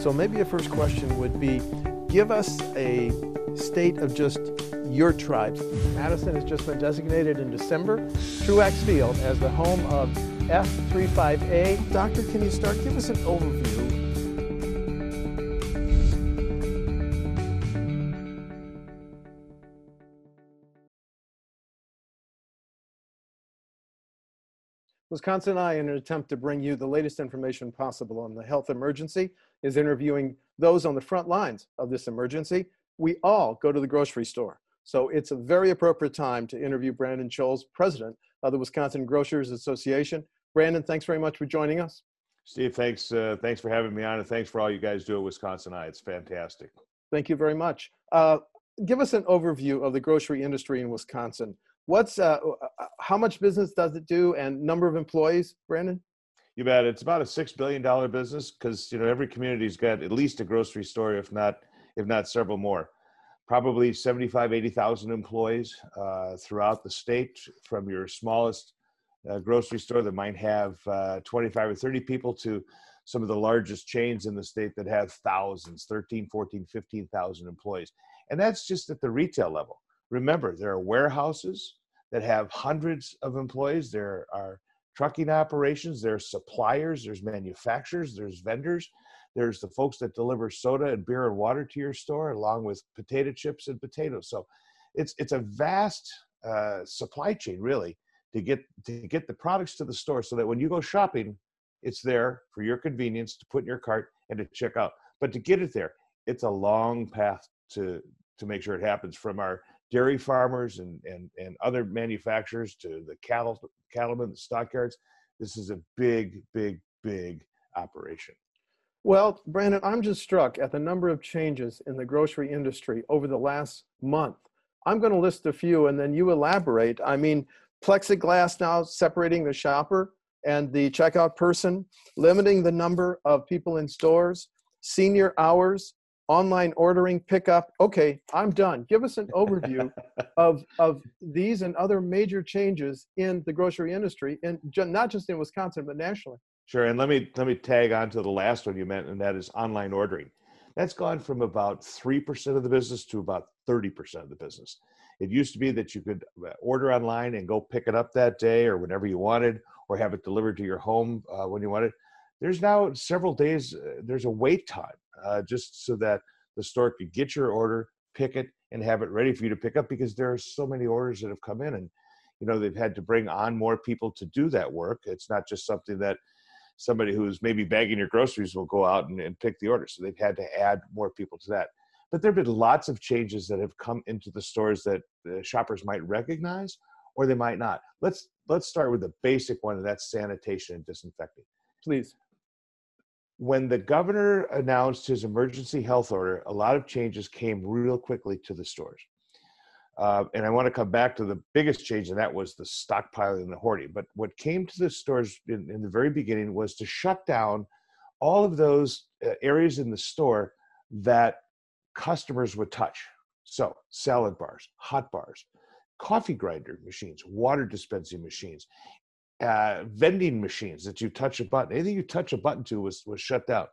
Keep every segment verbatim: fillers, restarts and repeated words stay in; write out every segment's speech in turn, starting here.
So maybe a first question would be, give us a state of just your tribes. Madison has just been designated in December, Truax Field, as the home of F thirty-five A. Doctor, can you start? Give us an overview. Wisconsin Eye, in an attempt to bring you the latest information possible on the health emergency, is interviewing those on the front lines of this emergency. We all go to the grocery store, so it's a very appropriate time to interview Brandon Scholes, president of the Wisconsin Grocers Association. Brandon, thanks very much for joining us. Steve, thanks, uh, thanks for having me on, and thanks for all you guys do at Wisconsin Eye. It's fantastic. Thank you very much. Uh, give us an overview of the grocery industry in Wisconsin. What's uh, how much business does it do, and number of employees, Brandon? You bet. It's about a six billion dollar business because you know every community's got at least a grocery store, if not if not several more. Probably seventy-five, eighty thousand employees uh, throughout the state, from your smallest uh, grocery store that might have uh, twenty-five or thirty people to some of the largest chains in the state that have thousands, thirteen, fourteen, fifteen thousand employees. And that's just at the retail level. Remember, there are warehouses that have hundreds of employees. There are trucking operations, there's suppliers, there's manufacturers, there's vendors, there's the folks that deliver soda and beer and water to your store, along with potato chips and potatoes. So it's it's a vast uh, supply chain, really, to get to get the products to the store so that when you go shopping, it's there for your convenience to put in your cart and to check out. But to get it there, it's a long path to to make sure it happens, from our dairy farmers and, and, and other manufacturers to the cattle, cattlemen, the stockyards. This is a big, big, big operation. Well, Brandon, I'm just struck at the number of changes in the grocery industry over the last month. I'm going to list a few and then you elaborate. I mean, plexiglass now separating the shopper and the checkout person, limiting the number of people in stores, senior hours, online ordering, pickup. Okay, I'm done. Give us an overview of, of these and other major changes in the grocery industry, and not just in Wisconsin, but nationally. Sure, and let me let me tag on to the last one you meant, and that is online ordering. That's gone from about three percent of the business to about thirty percent of the business. It used to be that you could order online and go pick it up that day or whenever you wanted, or have it delivered to your home uh, when you wanted. There's now several days, uh, there's a wait time, uh, just so that the store could get your order, pick it, and have it ready for you to pick up, because there are so many orders that have come in, and you know they've had to bring on more people to do that work. It's not just something that somebody who's maybe bagging your groceries will go out and, and pick the order. So they've had to add more people to that. But there have been lots of changes that have come into the stores that the shoppers might recognize, or they might not. Let's let's start with the basic one, and that's sanitation and disinfecting. Please. When the governor announced his emergency health order, a lot of changes came real quickly to the stores. Uh, and I want to come back to the biggest change, and that was the stockpiling and the hoarding. But what came to the stores in, in the very beginning was to shut down all of those uh, areas in the store that customers would touch. So salad bars, hot bars, coffee grinder machines, water dispensing machines, uh, vending machines that you touch a button. Anything you touch a button to was, was shut down.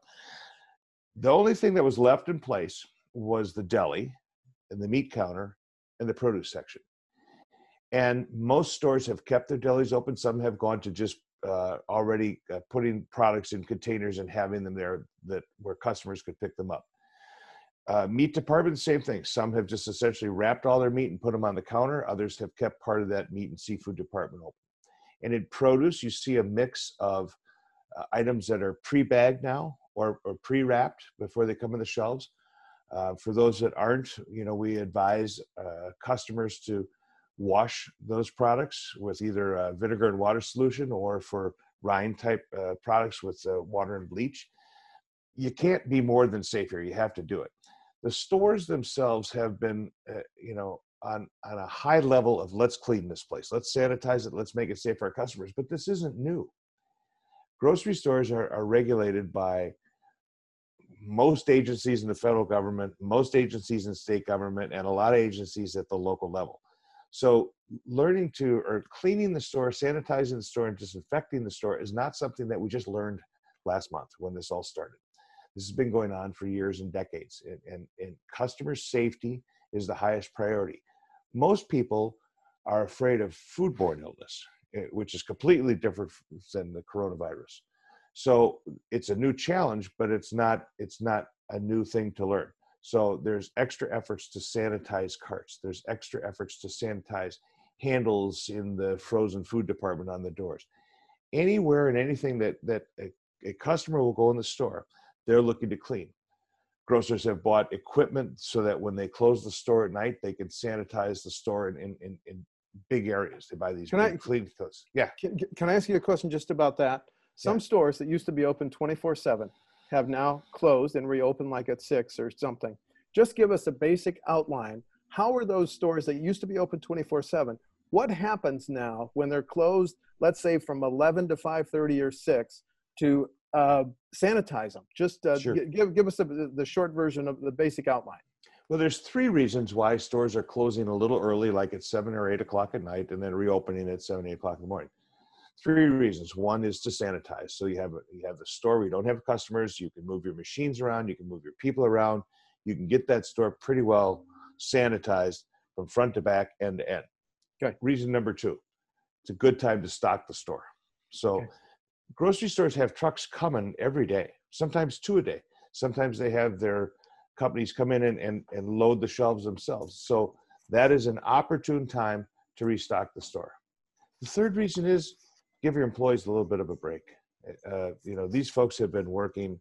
The only thing that was left in place was the deli and the meat counter and the produce section. And most stores have kept their delis open. Some have gone to just uh, already uh, putting products in containers and having them there that where customers could pick them up. Uh, meat department, same thing. Some have just essentially wrapped all their meat and put them on the counter. Others have kept part of that meat and seafood department open. And in produce, you see a mix of uh, items that are pre-bagged now or, or pre-wrapped before they come on the shelves. Uh, for those that aren't, you know, we advise uh, customers to wash those products with either a vinegar and water solution, or for rind type uh, products with uh, water and bleach. You can't be more than safe here. You have to do it. The stores themselves have been, uh, you know, on, on a high level of let's clean this place. Let's sanitize it. Let's make it safe for our customers. But this isn't new. Grocery stores are, are regulated by most agencies in the federal government, most agencies in state government, and a lot of agencies at the local level. So learning to, or cleaning the store, sanitizing the store, and disinfecting the store is not something that we just learned last month when this all started. This has been going on for years and decades, and, and, and customer safety is the highest priority. Most people are afraid of foodborne illness, which is completely different than the coronavirus. So it's a new challenge, but it's not, it's not a new thing to learn. So there's extra efforts to sanitize carts. There's extra efforts to sanitize handles in the frozen food department on the doors. Anywhere and anything that, that a, a customer will go in the store, they're looking to clean. Grocers have bought equipment so that when they close the store at night, they can sanitize the store in, in, in, in big areas. They buy these Can big I, clean clothes. Yeah. Can, can I ask you a question just about that? Some Yeah. stores that used to be open twenty-four seven have now closed and reopened like at six or something. Just give us a basic outline. How are those stores that used to be open twenty-four seven? What happens now when they're closed, let's say from eleven to five thirty or six, to uh, sanitize them? Just uh, Sure. give, give us the, the short version of the basic outline. Well, there's three reasons why stores are closing a little early, like at seven or eight o'clock at night, and then reopening at seven, eight o'clock in the morning. Three reasons. One is to sanitize. So you have a, you have the store where you don't have customers. You can move your machines around. You can move your people around. You can get that store pretty well sanitized from front to back, end to end. Okay. Reason number two, it's a good time to stock the store. So Okay. grocery stores have trucks coming every day, sometimes two a day. Sometimes they have their companies come in and, and, and load the shelves themselves. So that is an opportune time to restock the store. The third reason is give your employees a little bit of a break. Uh, you know, these folks have been working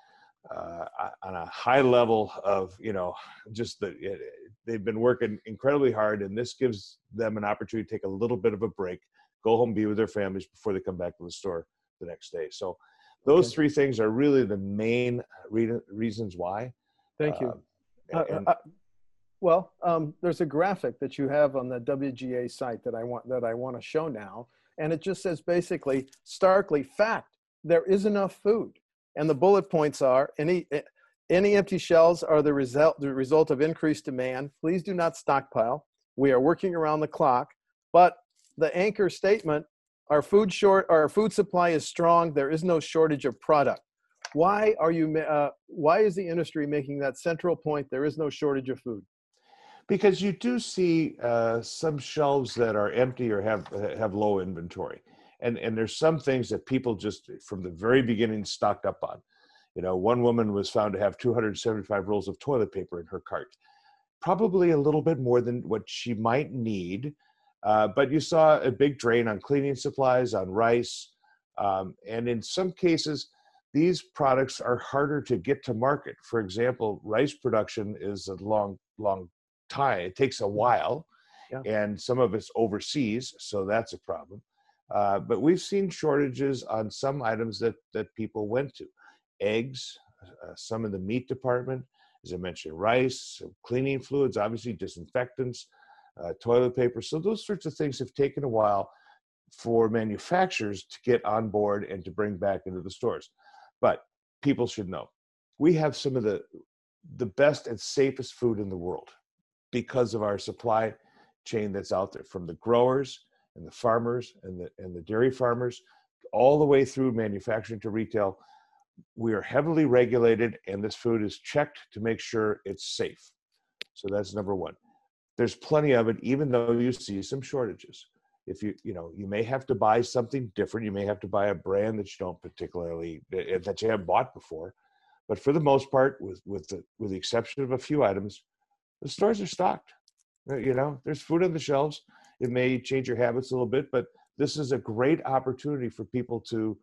uh, on a high level of, you know, just the, they've been working incredibly hard, and this gives them an opportunity to take a little bit of a break, go home, be with their families before they come back to the store the next day. So those Okay. three things are really the main re- reasons why. Thank you. Uh, Uh, and, uh, well, um, there's a graphic that you have on the W G A site that I want that I want to show now, and it just says basically, starkly, fact: there is enough food, and the bullet points are any any empty shelves are the result the result of increased demand. Please do not stockpile. We are working around the clock, but the anchor statement: our food short, our food supply is strong. There is no shortage of product. Why are you? Uh, why is the industry making that central point? There is no shortage of food. because you do see uh, some shelves that are empty or have have low inventory, and and there's some things that people just from the very beginning stocked up on. You know, one woman was found to have two hundred seventy-five rolls of toilet paper in her cart, probably a little bit more than what she might need. Uh, but you saw a big drain on cleaning supplies, on rice, um, and in some cases, these products are harder to get to market. For example, rice production is a long, long time. It takes a while, Yeah. and some of it's overseas, so that's a problem. Uh, but we've seen shortages on some items that that people went to. Eggs, uh, some in the meat department, as I mentioned, rice, cleaning fluids, obviously disinfectants, uh, toilet paper. So those sorts of things have taken a while for manufacturers to get on board and to bring back into the stores. But people should know, we have some of the the best and safest food in the world because of our supply chain that's out there, from the growers and the farmers and the and the dairy farmers, all the way through manufacturing to retail. We are heavily regulated, and this food is checked to make sure it's safe. So that's number one. There's plenty of it, even though you see some shortages. If you, you know, you may have to buy something different. You may have to buy a brand that you don't particularly, that you haven't bought before. But for the most part, with, with the, with the exception of a few items, the stores are stocked. You know, there's food on the shelves. It may change your habits a little bit, but this is a great opportunity for people to,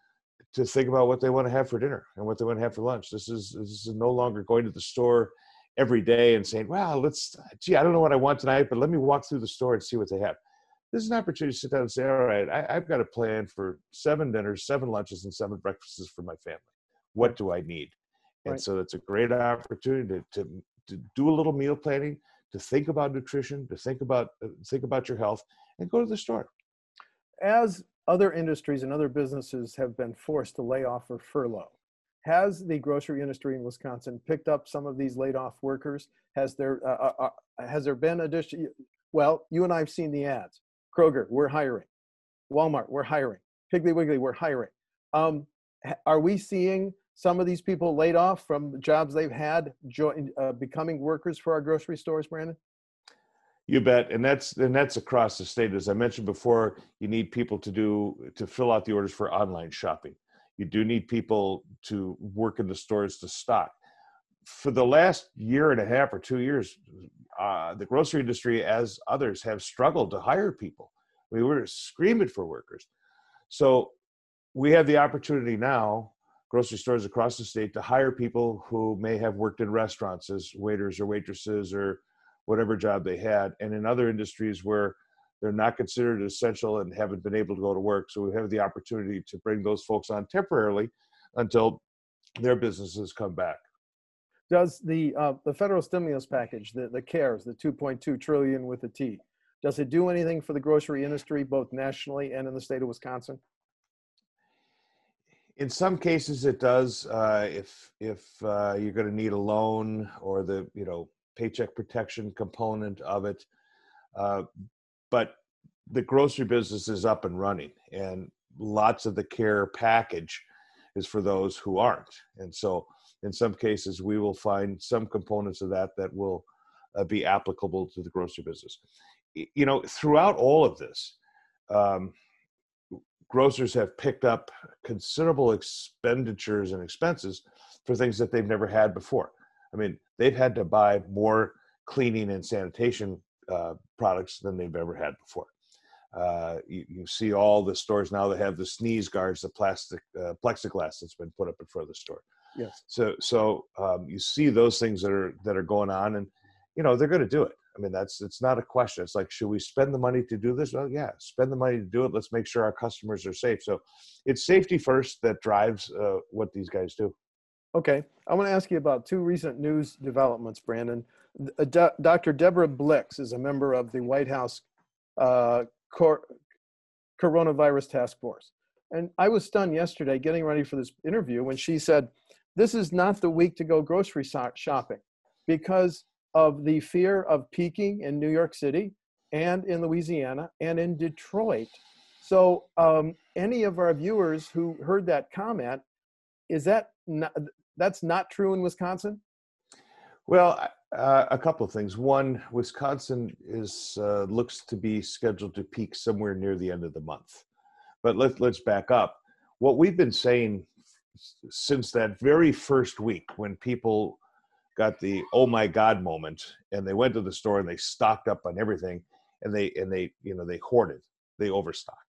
to think about what they want to have for dinner and what they want to have for lunch. This is, this is no longer going to the store every day and saying, well, let's, gee, I don't know what I want tonight, but let me walk through the store and see what they have. This is an opportunity to sit down and say, all right, I, I've got a plan for seven dinners, seven lunches, and seven breakfasts for my family. What do I need? And Right. so it's a great opportunity to, to, to do a little meal planning, to think about nutrition, to think about, uh, think about your health, and go to the store. As other industries and other businesses have been forced to lay off or furlough, has the grocery industry in Wisconsin picked up some of these laid off workers? Has there uh, uh, has there been addition? Well, you and I have seen the ads. Kroger, we're hiring. Walmart, we're hiring. Piggly Wiggly, we're hiring. Um, are we seeing some of these people laid off from the jobs they've had, join, uh, becoming workers for our grocery stores, Brandon? You bet, and that's and that's across the state. As I mentioned before, you need people to do to fill out the orders for online shopping. You do need people to work in the stores to stock. For the last year and a half or two years, uh, the grocery industry, as others, have struggled to hire people. We were screaming for workers. So we have the opportunity now, grocery stores across the state, to hire people who may have worked in restaurants as waiters or waitresses or whatever job they had, and in other industries where they're not considered essential and haven't been able to go to work. So we have the opportunity to bring those folks on temporarily until their businesses come back. Does the uh, the federal stimulus package, the, the CARES, the two point two trillion with a T, does it do anything for the grocery industry, both nationally and in the state of Wisconsin? In some cases, it does. Uh, if if uh, you're going to need a loan or the you know paycheck protection component of it, uh, but the grocery business is up and running, and lots of the care package is for those who aren't. And so, in some cases, we will find some components of that that will uh, be applicable to the grocery business. You know, throughout all of this, um, grocers have picked up considerable expenditures and expenses for things that they've never had before. I mean, they've had to buy more cleaning and sanitation uh, products than they've ever had before. Uh, you, you see all the stores now that have the sneeze guards, the plastic uh, plexiglass that's been put up in front of the store. Yes. So, so um, you see those things that are that are going on, and you know they're going to do it. I mean, that's it's not a question. It's like, should we spend the money to do this? Well, yeah, spend the money to do it. Let's make sure our customers are safe. So, it's safety first that drives uh, what these guys do. Okay, I want to ask you about two recent news developments, Brandon. Uh, Do- Doctor Deborah Blix is a member of the White House uh, cor- coronavirus task force. And I was stunned yesterday getting ready for this interview when she said, this is not the week to go grocery so- shopping because of the fear of peaking in New York City and in Louisiana and in Detroit. So um, any of our viewers who heard that comment, is that not, that's not true in Wisconsin? Well, uh, a couple of things. One, Wisconsin is uh, looks to be scheduled to peak somewhere near the end of the month. But let's let's back up. What we've been saying since that very first week when people got the oh my God moment and they went to the store and they stocked up on everything and they and they you know they hoarded, they overstocked.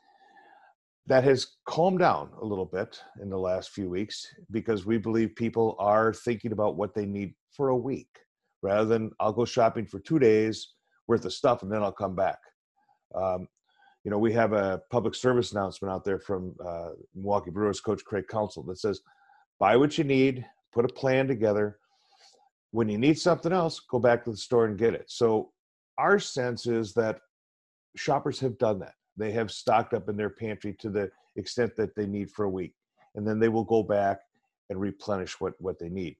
That has calmed down a little bit in the last few weeks because we believe people are thinking about what they need for a week rather than I'll go shopping for two days worth of stuff and then I'll come back. Um, you know, we have a public service announcement out there from uh, Milwaukee Brewers coach Craig Counsell that says, buy what you need, put a plan together. When you need something else, go back to the store and get it. So our sense is that shoppers have done that. They have stocked up in their pantry to the extent that they need for a week. And then they will go back and replenish what, what they need.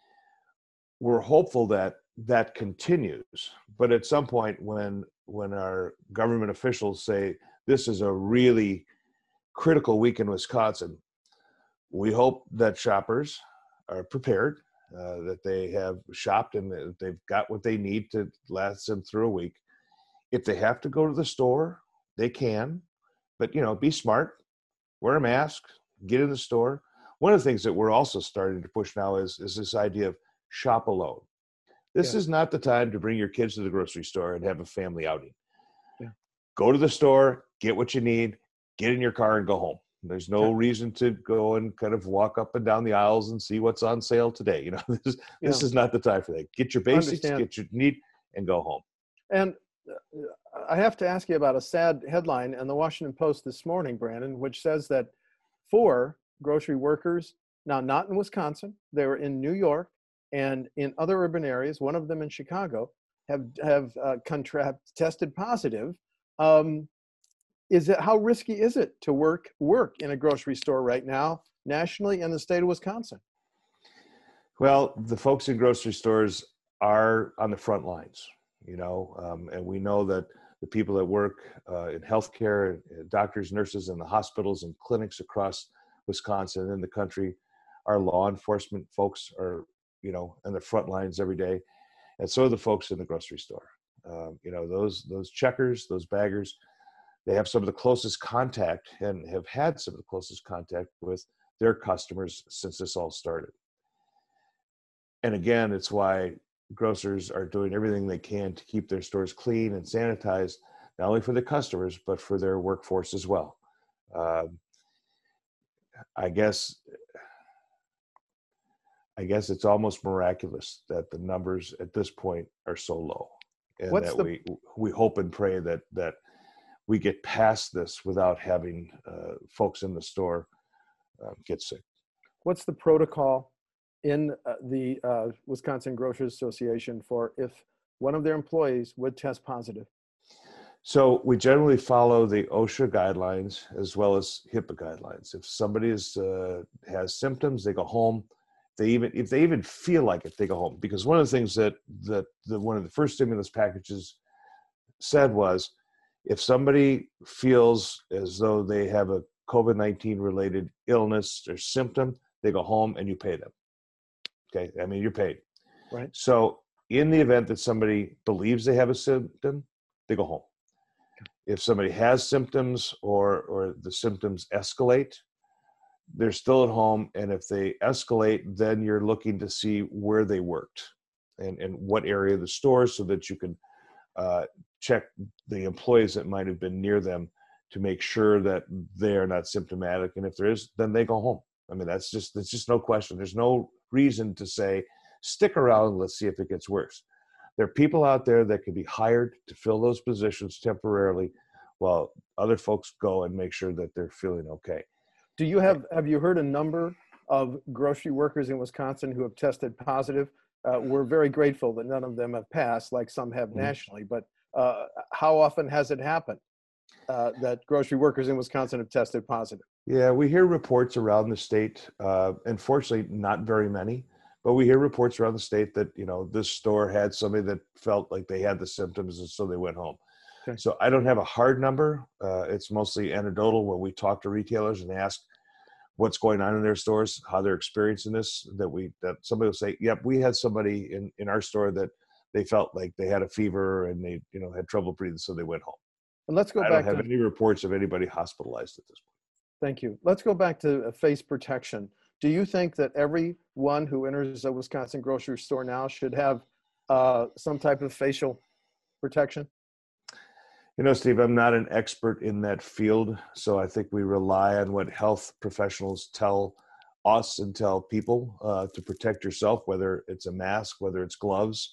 We're hopeful that that continues. But at some point when, when our government officials say, this is a really critical week in Wisconsin, we hope that shoppers are prepared, uh, that they have shopped and that they've got what they need to last them through a week. If they have to go to the store, they can, but you know, be smart, wear a mask, get in the store. One of the things that we're also starting to push now is, is this idea of shop alone. This Yeah. is not the time to bring your kids to the grocery store and have a family outing. Yeah. Go to the store, get what you need, get in your car and go home. There's no Yeah. reason to go and kind of walk up and down the aisles and see what's on sale today. You know, this, Yeah. this is not the time for that. Get your basics, Understand. get your need, and go home. And uh, I have to ask you about a sad headline in the Washington Post this morning, Brandon, which says that four grocery workers, now not in Wisconsin, they were in New York and in other urban areas, one of them in Chicago, have have uh, contra- tested positive. Um, is it how risky is it to work work in a grocery store right now, nationally in the state of Wisconsin? Well, the folks in grocery stores are on the front lines, you know, um, and we know that the people that work uh, in healthcare, doctors, nurses, in the hospitals and clinics across Wisconsin and in the country Our law enforcement folks are, you know, on the front lines every day, and so are the folks in the grocery store. Um, you know, those those checkers, those baggers, they have some of the closest contact and have had some of the closest contact with their customers since this all started. And again, it's why grocers are doing everything they can to keep their stores clean and sanitized, not only for the customers, but for their workforce as well. Um, I guess, I guess it's almost miraculous that the numbers at this point are so low, and What's that the we we hope and pray that that we get past this without having uh, folks in the store uh, get sick. what's the protocol in uh, the uh, Wisconsin Grocers Association for if one of their employees would test positive? So we generally follow the OSHA guidelines as well as HIPAA guidelines. If somebody is, uh, has symptoms, they go home. They even if they even feel like it, they go home. Because one of the things that that the, one of the first stimulus packages said was, if somebody feels as though they have a COVID nineteen related illness or symptom, they go home and you pay them. Okay, I mean, you're paid. Right. So in the event that somebody believes they have a symptom, they go home. If somebody has symptoms or or the symptoms escalate, they're still at home. And if they escalate, then you're looking to see where they worked and, and what area of the store, so that you can uh, check the employees that might have been near them to make sure that they are not symptomatic. And if there is, then they go home. I mean, that's just, that's just no question. There's no reason to say, stick around, let's see if it gets worse. There are people out there that can be hired to fill those positions temporarily while other folks go and make sure that they're feeling okay. Do you have, have you heard a number of grocery workers in Wisconsin who have tested positive? Uh, we're very grateful that none of them have passed, like some have Mm-hmm. nationally, but uh, how often has it happened uh, that grocery workers in Wisconsin have tested positive? Yeah, we hear reports around the state. Uh, unfortunately, not very many, but we hear reports around the state that, you know, this store had somebody that felt like they had the symptoms, and so they went home. Okay. So I don't have a hard number. Uh, it's mostly anecdotal when we talk to retailers and ask what's going on in their stores, how they're experiencing this, that we, that somebody will say, yep, we had somebody in, in our store that they felt like they had a fever and they, you know, had trouble breathing, so they went home. And let's go I back don't have to, any reports of anybody hospitalized at this point. thank you. Let's go back to uh, face protection. Do you think that everyone who enters a Wisconsin grocery store now should have uh, some type of facial protection? You know, Steve, I'm not an expert in that field, so I think we rely on what health professionals tell us and tell people uh, to protect yourself, whether it's a mask, whether it's gloves.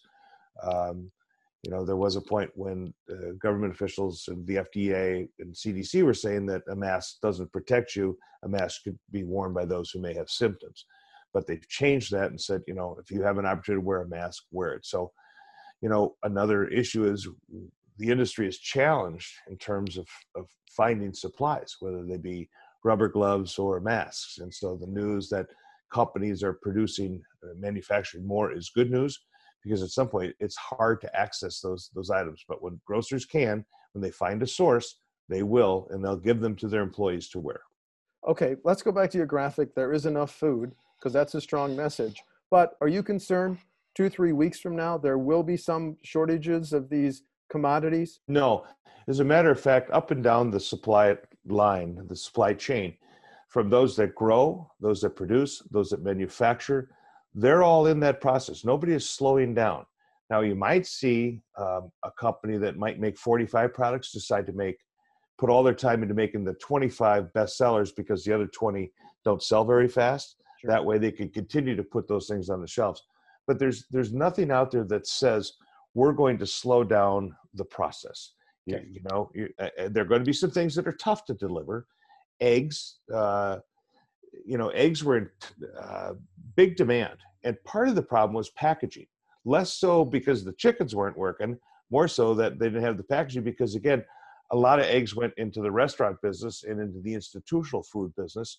Um, you know, there was a point when uh, government officials and the F D A and C D C were saying that a mask doesn't protect you. A mask could be worn by those who may have symptoms. But they've changed that and said, you know, if you have an opportunity to wear a mask, wear it. So, you know, another issue is the industry is challenged in terms of, of finding supplies, whether they be rubber gloves or masks. And so the news that companies are producing, uh, manufacturing more is good news, because at some point it's hard to access those, those items. But when grocers can, when they find a source, they will, and they'll give them to their employees to wear. Okay, let's go back to your graphic. There is enough food, because that's a strong message. But are you concerned two, three weeks from now, there will be some shortages of these commodities? No, as a matter of fact, up and down the supply line, the supply chain, from those that grow, those that produce, those that manufacture, they're all in that process. Nobody is slowing down. Now, you might see um, a company that might make forty-five products decide to make, put all their time into making the twenty-five best sellers because the other twenty don't sell very fast. Sure. That way they can continue to put those things on the shelves. But there's there's nothing out there that says we're going to slow down the process. You, Okay. you know, you, uh, there are going to be some things that are tough to deliver. Eggs, uh, you know, eggs were in uh, big demand. And part of the problem was packaging. Less so because the chickens weren't working, more so that they didn't have the packaging, because, again, a lot of eggs went into the restaurant business and into the institutional food business,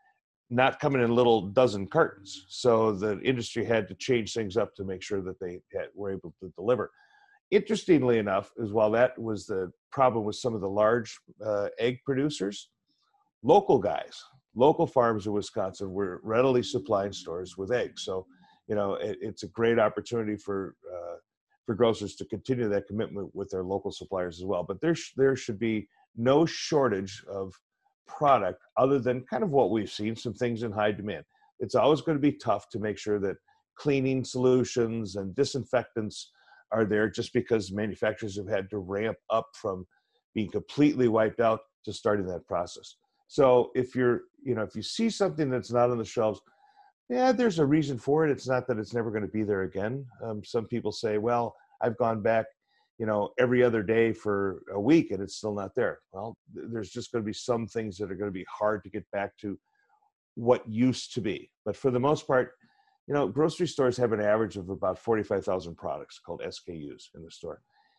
not coming in little dozen cartons. So the industry had to change things up to make sure that they had, were able to deliver. Interestingly enough, is while that was the problem with some of the large uh, egg producers, local guys local farms in Wisconsin were readily supplying stores with eggs. So, you know, it, it's a great opportunity for uh, for grocers to continue that commitment with their local suppliers as well. But there sh- there should be no shortage of product other than kind of what we've seen, some things in high demand. It's always going to be tough to make sure that cleaning solutions and disinfectants are there, just because manufacturers have had to ramp up from being completely wiped out to starting that process. So if you're, you know, if you see something that's not on the shelves, yeah, there's a reason for it. It's not that it's never going to be there again. Um, some people say, well, I've gone back, you know, every other day for a week and it's still not there. Well, th- there's just going to be some things that are going to be hard to get back to what used to be. But for the most part, you know, grocery stores have an average of about forty-five thousand products called S K Us in the store.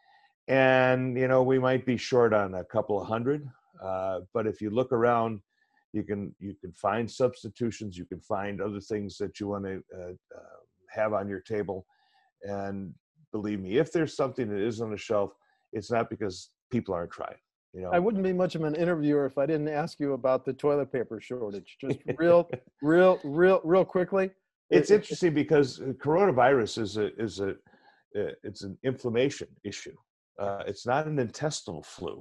And, you know, we might be short on a couple of hundred, uh, but if you look around, you can you can find substitutions, you can find other things that you want to uh, uh, have on your table. And believe me, if there's something that is on the shelf, it's not because people aren't trying. You know, I wouldn't be much of an interviewer if I didn't ask you about the toilet paper shortage. Just real, real, real, real quickly. It's It- it- interesting because coronavirus is a is a uh, it's an inflammation issue. Uh, it's not an intestinal flu.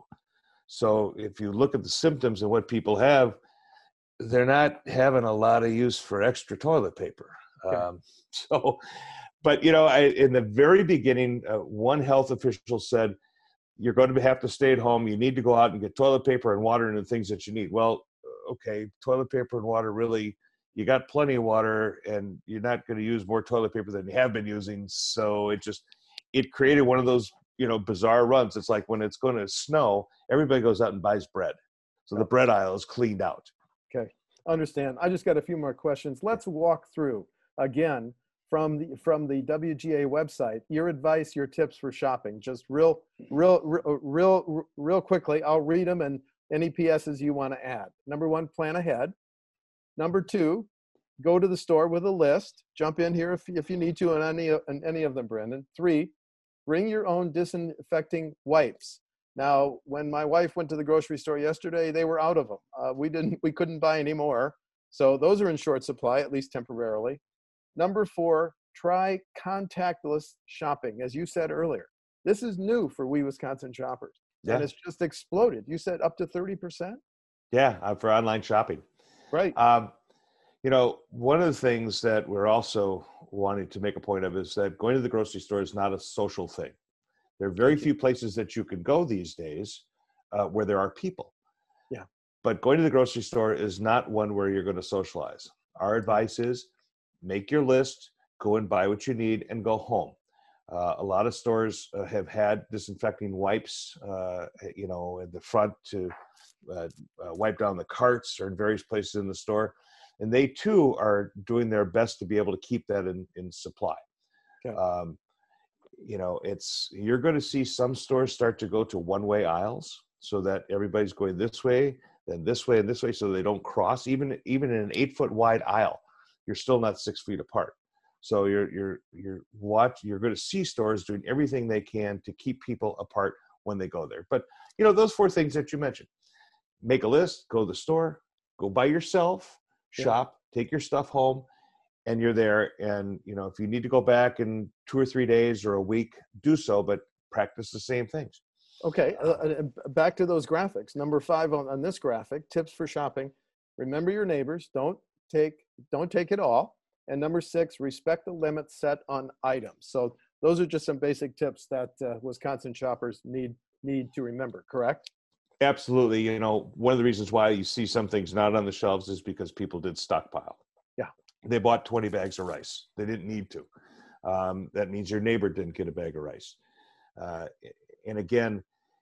So if you look at the symptoms and what people have, they're not having a lot of use for extra toilet paper. Okay. Um, so, but you know, I, in the very beginning, uh, one health official said, "You're going to have to stay at home. You need to go out and get toilet paper and water and the things that you need." Well, okay, toilet paper and water, really, you got plenty of water and you're not going to use more toilet paper than you have been using. So it just, it created one of those, you know, bizarre runs. It's like when it's going to snow, everybody goes out and buys bread. So the bread aisle is cleaned out. Okay, understand. I just got a few more questions. Let's walk through again from the from the W G A website. Your advice, your tips for shopping. Just real, real, real, real, real quickly. I'll read them and any P S's you want to add. Number one, plan ahead. Number two, go to the store with a list. Jump in here if if you need to on any on any of them, Brendan. Three, bring your own disinfecting wipes. Now, when my wife went to the grocery store yesterday, they were out of them. Uh, we didn't, we couldn't buy any more. So those are in short supply, at least temporarily. Number four, try contactless shopping. As you said earlier, this is new for we Wisconsin shoppers. Yeah. And it's just exploded. You said up to thirty percent? Yeah, uh, for online shopping. Right. Um, you know, one of the things that we're also wanting to make a point of is that going to the grocery store is not a social thing. There are very few places that you can go these days uh, where there are people. Yeah. But going to the grocery store is not one where you're going to socialize. Our advice is make your list, go and buy what you need, and go home. Uh, a lot of stores uh, have had disinfecting wipes, uh, you know, at the front to uh, uh, wipe down the carts or in various places in the store. And they too are doing their best to be able to keep that in, in supply. Okay. Um, you know, it's, you're going to see some stores start to go to one-way aisles so that everybody's going this way, then this way and this way, so they don't cross. Even even in an eight-foot wide aisle, you're still not six feet apart. So you're you're you're watch you're going to see stores doing everything they can to keep people apart when they go there. But you know, those four things that you mentioned: make a list, go to the store, go by yourself, shop, yeah. Take your stuff home, and you're there. And you know, if you need to go back in two or three days or a week, do so, but practice the same things. Okay, uh, back to those graphics. Number five on, on this graphic, tips for shopping. Remember your neighbors. Don't take don't take it all. And number six, respect the limits set on items. So those are just some basic tips that uh, Wisconsin shoppers need need to remember, correct? Absolutely. You know, one of the reasons why you see some things not on the shelves is because people did stockpile. Yeah. They bought twenty bags of rice. They didn't need to. Um, that means your neighbor didn't get a bag of rice. Uh, and again,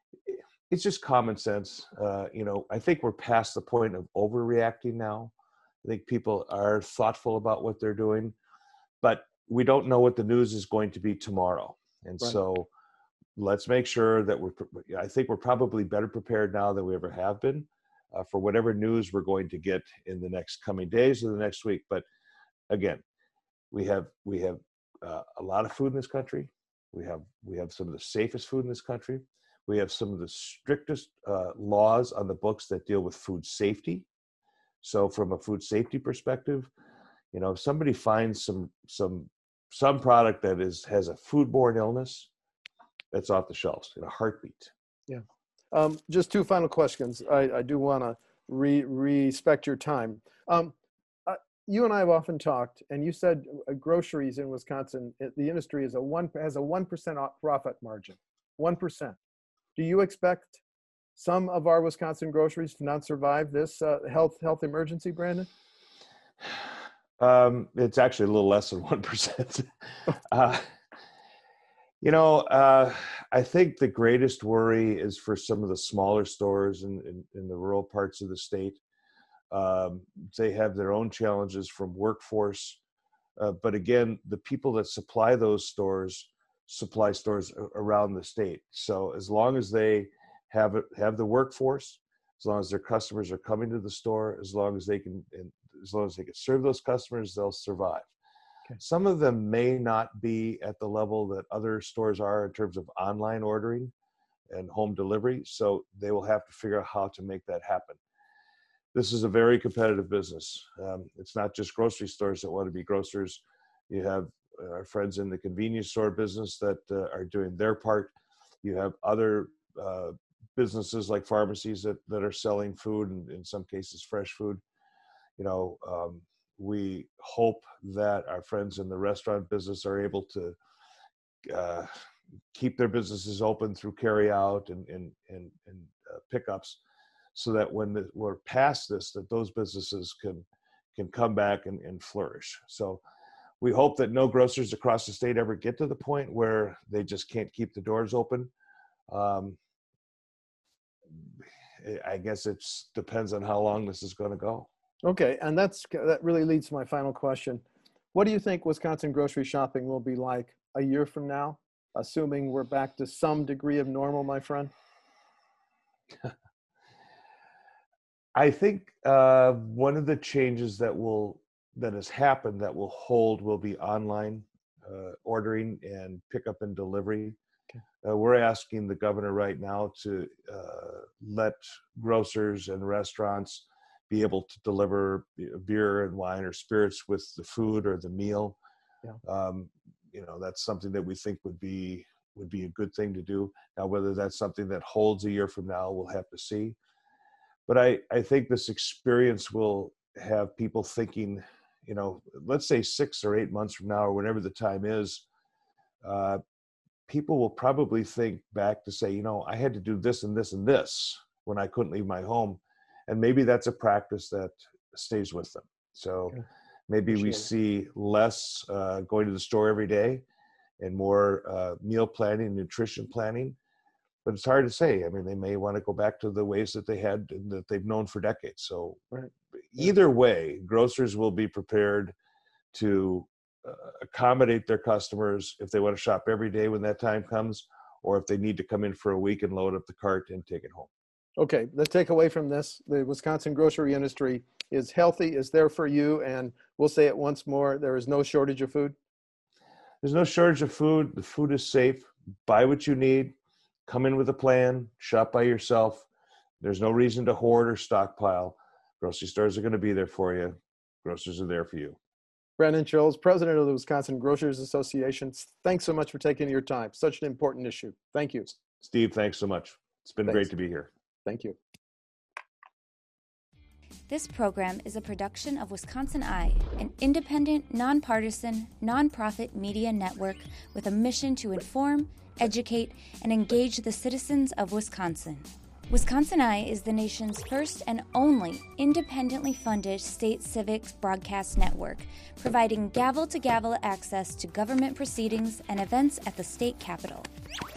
it's just common sense. Uh, you know, I think we're past the point of overreacting now. I think people are thoughtful about what they're doing, but we don't know what the news is going to be tomorrow. And right. So let's make sure that we're, I think we're probably better prepared now than we ever have been uh, for whatever news we're going to get in the next coming days or the next week. But again, we have, we have uh, a lot of food in this country. We have, we have some of the safest food in this country. We have some of the strictest uh, laws on the books that deal with food safety. So from a food safety perspective, you know, if somebody finds some some some product that is has a foodborne illness, that's off the shelves in a heartbeat. Yeah. Um, just two final questions. I, I do want to re- respect your time. Um, uh, you and I have often talked, and you said uh, groceries in Wisconsin, it, the industry is a one has a one percent profit margin. One percent. Do you expect some of our Wisconsin groceries to not survive this uh, health health emergency, Brandon? Um, it's actually a little less than one percent. uh, you know, uh, I think the greatest worry is for some of the smaller stores in, in, in the rural parts of the state. Um, they have their own challenges from workforce. Uh, but again, the people that supply those stores supply stores around the state. So as long as they have it, have the workforce, as long as their customers are coming to the store, as long as they can, and as long as they can serve those customers, they'll survive. Okay. Some of them may not be at the level that other stores are in terms of online ordering and home delivery. So they will have to figure out how to make that happen. This is a very competitive business. Um, it's not just grocery stores that want to be grocers. You have our friends in the convenience store business that uh, are doing their part. You have other uh, businesses like pharmacies that, that are selling food, and in some cases fresh food. You know, um, we hope that our friends in the restaurant business are able to uh, keep their businesses open through carry out and, and, and, and uh, pickups, so that when the, we're past this, that those businesses can can come back and, and flourish. So we hope that no grocers across the state ever get to the point where they just can't keep the doors open. Um, I guess it depends on how long this is going to go. Okay, and that's that really leads to my final question. What do you think Wisconsin grocery shopping will be like a year from now, assuming we're back to some degree of normal, my friend? I think uh, one of the changes that will that has happened that will hold will be online uh, ordering and pickup and delivery. Okay. Uh, we're asking the governor right now to uh, let grocers and restaurants be able to deliver beer and wine or spirits with the food or the meal. Yeah. Um, you know, that's something that we think would be would be a good thing to do. Now, whether that's something that holds a year from now, we'll have to see. But I, I think this experience will have people thinking, you know, let's say six or eight months from now, or whenever the time is, uh, people will probably think back to say, you know, I had to do this and this and this when I couldn't leave my home. And maybe that's a practice that stays with them. So okay. maybe Appreciate we it. see less uh, going to the store every day and more uh, meal planning, nutrition planning. But it's hard to say. I mean, they may want to go back to the ways that they had, that they've known for decades. So right. either way, grocers will be prepared to uh, accommodate their customers if they want to shop every day when that time comes, or if they need to come in for a week and load up the cart and take it home. Okay, the takeaway from this, the Wisconsin grocery industry is healthy, is there for you, and we'll say it once more, there is no shortage of food? There's no shortage of food. The food is safe. Buy what you need. Come in with a plan, shop by yourself. There's no reason to hoard or stockpile. Grocery stores are going to be there for you. Grocers are there for you. Brandon Choles, president of the Wisconsin Grocers Association. Thanks so much for taking your time. Such an important issue. Thank you. Steve, thanks so much. It's been Thanks. great to be here. Thank you. This program is a production of Wisconsin Eye, an independent, nonpartisan, nonprofit media network with a mission to inform, educate, and engage the citizens of Wisconsin. Wisconsin Eye is the nation's first and only independently funded state civics broadcast network, providing gavel-to-gavel access to government proceedings and events at the state capitol.